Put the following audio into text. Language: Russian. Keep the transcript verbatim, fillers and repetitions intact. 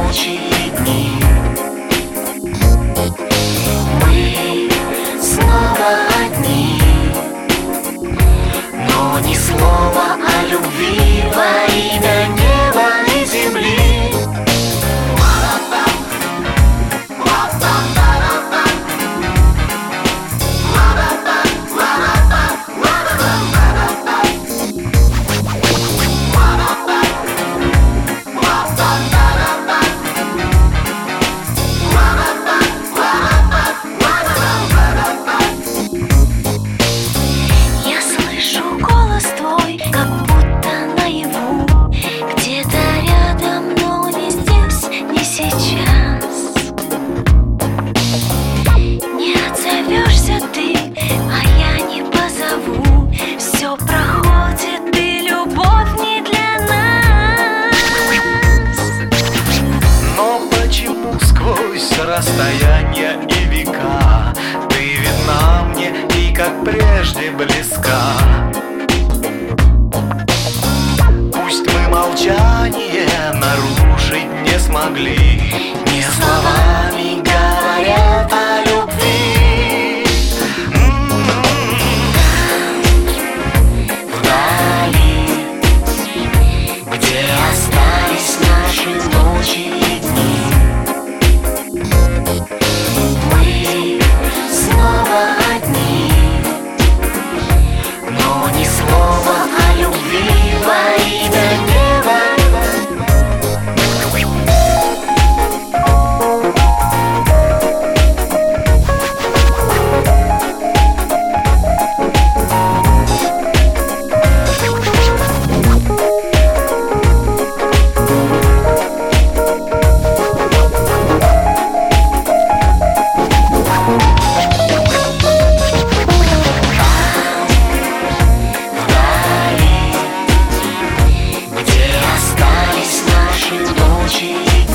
ночи и дни. Мы снова одни, но ни слова о любви во имя неба и земли. Расстояния и века, ты видна мне и как прежде близка. Пусть мы молчание нарушить не смогли, не словами говорят о любви. Вдали, где остались наши ночи и дни, снова одни, но ни слова о любви во имя неба. Ночи